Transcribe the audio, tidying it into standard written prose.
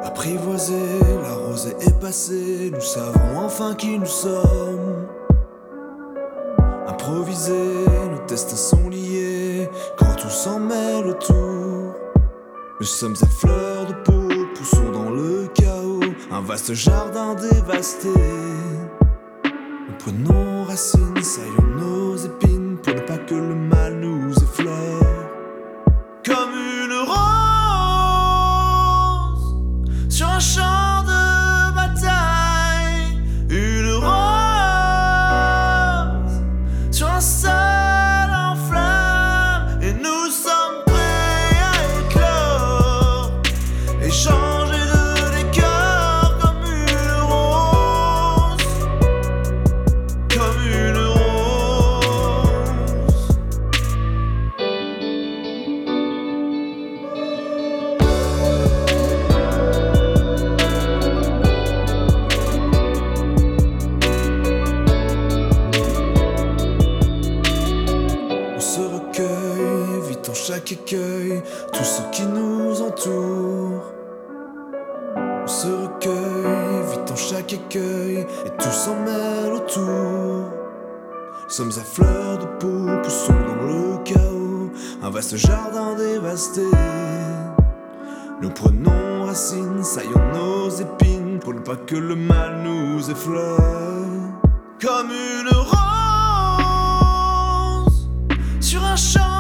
Apprivoisé, la rosée est passée, nous savons enfin qui nous sommes. Improvisés, nos destins sont liés, quand tout s'en mêle autour. Nous sommes à fleur de peau, poussons dans le chaos, un vaste jardin dévasté. Nous prenons racine, saillons nos épines, pour ne pas que le mal nous effleure. Comme une rose sur un champ de bataille, une rose sur un sol en flammes, et nous sommes prêts à éclore et changer de décor comme une rose, comme une rose. Évitant chaque écueil, tout ce qui nous entoure. On se recueille, évitant chaque écueil, et tout s'en mêle autour. Nous sommes à fleur de peau, poussons dans le chaos, un vaste jardin dévasté. Nous prenons racine, saillons nos épines, pour ne pas que le mal nous effleure. Comme une rose sur un champ